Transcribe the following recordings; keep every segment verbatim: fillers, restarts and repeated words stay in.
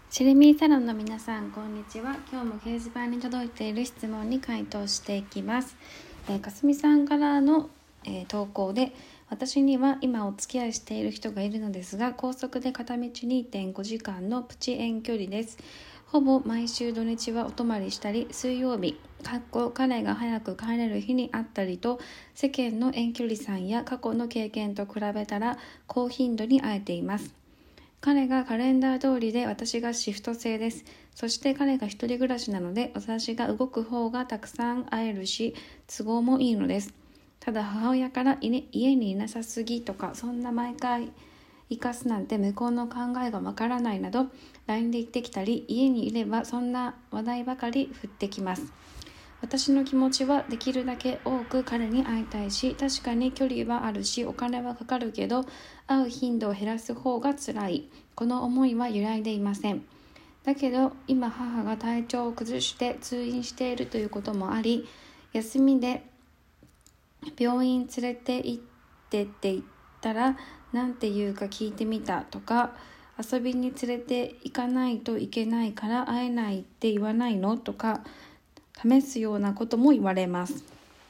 シェレミーサロンの皆さん、こんにちは。今日も掲示板に届いている質問に回答していきます。えー、かすみさんからの、えー、投稿で、私には今お付き合いしている人がいるのですが、高速で片道 にてんご 時間のプチ遠距離です。ほぼ毎週土日はお泊まりしたり、水曜日、かっこ彼が早く帰れる日にあったりと、世間の遠距離さんや過去の経験と比べたら高頻度に会えています。彼がカレンダー通りで私がシフト制です。そして彼が一人暮らしなので私が動く方がたくさん会えるし都合もいいのです。ただ母親から家にいなさすぎとかそんな毎回生かすなんて向こうの考えがわからないなど ライン で言ってきたり、家にいればそんな話題ばかり振ってきます。私の気持ちはできるだけ多く彼に会いたいし、確かに距離はあるしお金はかかるけど会う頻度を減らす方が辛い。この思いは揺らいでいません。だけど今母が体調を崩して通院しているということもあり、休みで病院連れて行ってって言ったらなんて言うか聞いてみたとか、遊びに連れて行かないといけないから会えないって言わないのとか試すようなことも言われます。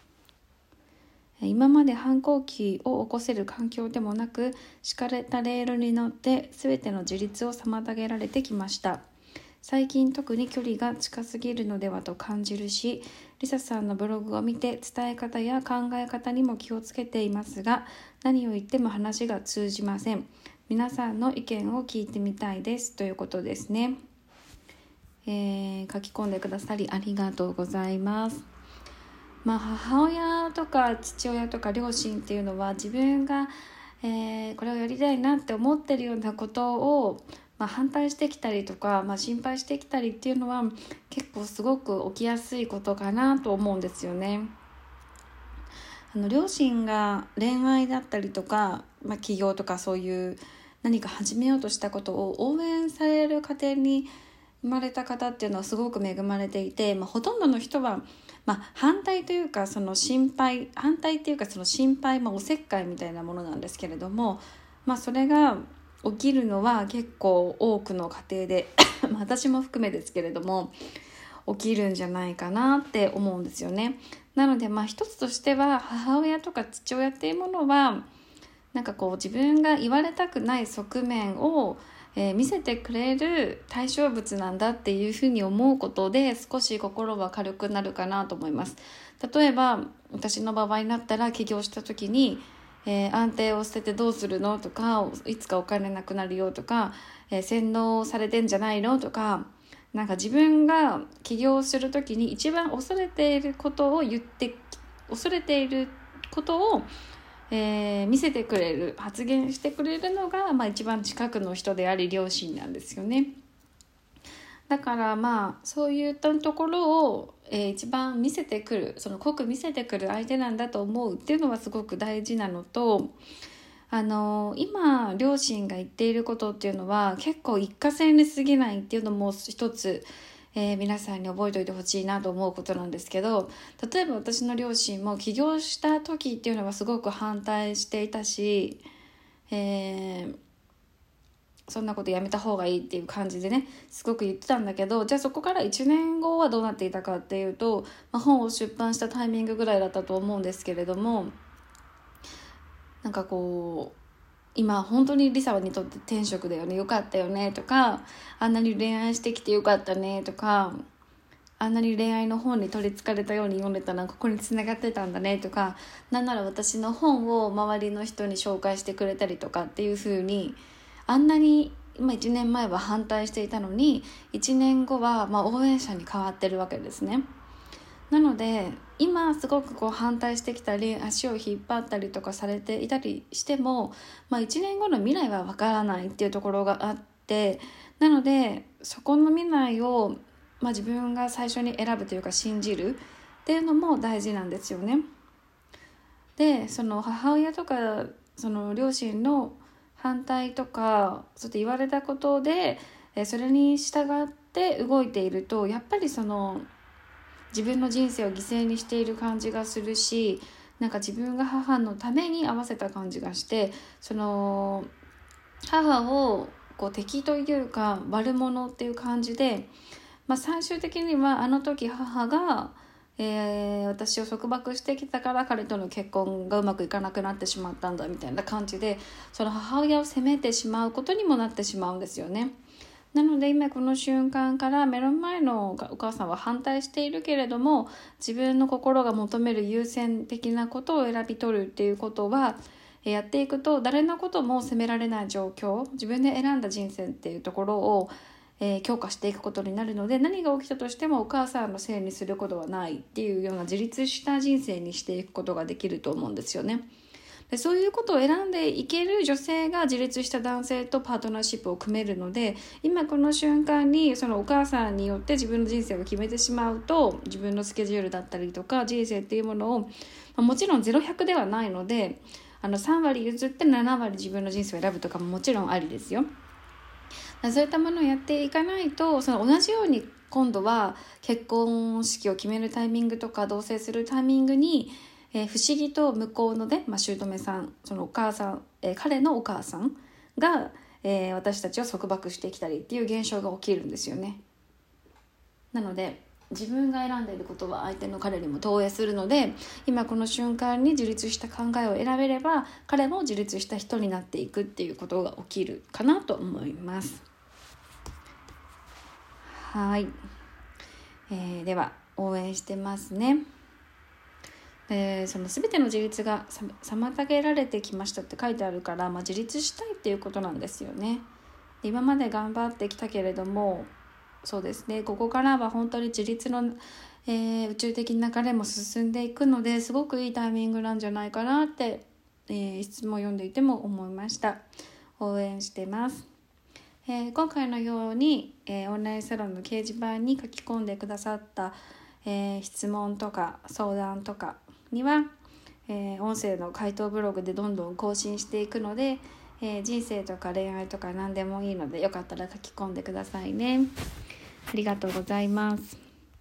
今まで反抗期を起こせる環境でもなく、敷かれたレールに乗って全ての自立を妨げられてきました。最近特に距離が近すぎるのではと感じるし、リサさんのブログを見て伝え方や考え方にも気をつけていますが、何を言っても話が通じません。皆さんの意見を聞いてみたいですということですね。えー、書き込んでくださりありがとうございます。まあ、母親とか父親とか両親っていうのは自分が、えー、これをやりたいなって思ってるようなことを、まあ、反対してきたりとか、まあ、心配してきたりっていうのは結構すごく起きやすいことかなと思うんですよね。あの両親が恋愛だったりとか、まあ、起業とかそういう何か始めようとしたことを応援される家庭に生まれた方っていうのはすごく恵まれていて、まあ、ほとんどの人は、まあ、反対というかその心配反対っていうかその心配、まあ、おせっかいみたいなものなんですけれども、まあ、それが起きるのは結構多くの家庭で私も含めですけれども起きるんじゃないかなって思うんですよね。なのでまあ一つとしては母親とか父親っていうものはなんかこう自分が言われたくない側面をえー、見せてくれる対象物なんだっていうふうに思うことで少し心は軽くなるかなと思います。例えば私の場合になったら起業した時に、えー、安定を捨ててどうするのとか、いつかお金なくなるよとか、えー、洗脳されてんじゃないのとか、なんか自分が起業する時に一番恐れていることを言って恐れていることをえー、見せてくれる発言してくれるのが、まあ、一番近くの人であり両親なんですよね。だからまあそういったところを、えー、一番見せてくるその濃く見せてくる相手なんだと思うっていうのはすごく大事なのと、あのー、今両親が言っていることっていうのは結構一過性に過ぎないっていうのも一つえー、皆さんに覚えておいてほしいなと思うことなんですけど、例えば私の両親も起業した時っていうのはすごく反対していたし、えー、そんなことやめた方がいいっていう感じでねすごく言ってたんだけど、じゃあそこからいちねんごはどうなっていたかっていうと、まあ、本を出版したタイミングぐらいだったと思うんですけれども、なんかこう今本当にリサにとって転職だよね、よかったよねとか、あんなに恋愛してきてよかったねとか、あんなに恋愛の本に取りつかれたように読んでたらここに繋がってたんだねとか、なんなら私の本を周りの人に紹介してくれたりとかっていう風に、あんなに今いちねんまえは反対していたのにいちねんごはまあ応援者に変わってるわけですね。なので今すごくこう反対してきたり足を引っ張ったりとかされていたりしても、まあ、いちねんごの未来はわからないっていうところがあって、なのでそこの未来を、まあ、自分が最初に選ぶというか信じるっていうのも大事なんですよね。でその母親とかその両親の反対とかそうやって言われたことでそれに従って動いていると、やっぱりその自分の人生を犠牲にしている感じがするし、なんか自分が母のために合わせた感じがして、その母をこう敵というか悪者っていう感じで、まあ、最終的にはあの時母が、えー、私を束縛してきたから彼との結婚がうまくいかなくなってしまったんだみたいな感じで、その母親を責めてしまうことにもなってしまうんですよね。なので今この瞬間から目の前のお母さんは反対しているけれども、自分の心が求める優先的なことを選び取るっていうことはやっていくと、誰のことも責められない状況、自分で選んだ人生っていうところを、えー、強化していくことになるので、何が起きたとしてもお母さんのせいにすることはないっていうような自立した人生にしていくことができると思うんですよね。でそういうことを選んでいける女性が自立した男性とパートナーシップを組めるので、今この瞬間にそのお母さんによって自分の人生を決めてしまうと、自分のスケジュールだったりとか人生っていうものを、もちろんゼロひゃくではないので、あのさんわり譲ってななわり自分の人生を選ぶとかももちろんありですよ。そういったものをやっていかないと、その同じように今度は結婚式を決めるタイミングとか同棲するタイミングに、えー、不思議と向こうのね、まあ、姑さん、そのお母さん、えー、彼のお母さんが、えー、私たちを束縛してきたりっていう現象が起きるんですよね。なので自分が選んでいることは相手の彼にも投影するので、今この瞬間に自立した考えを選べれば彼も自立した人になっていくっていうことが起きるかなと思います。はい、えー、では応援してますね。でその全ての自立が妨げられてきましたって書いてあるから、まあ、自立したいっていうことなんですよね。で今まで頑張ってきたけれども、そうですね、ここからは本当に自立の、えー、宇宙的な流れも進んでいくので、すごくいいタイミングなんじゃないかなって、えー、質問を読んでいても思いました。応援してます。えー、今回のように、えー、オンラインサロンの掲示板に書き込んでくださった、えー、質問とか相談とかには、えー、音声の回答ブログでどんどん更新していくので、えー、人生とか恋愛とか何でもいいので、よかったら書き込んでくださいね。ありがとうございます。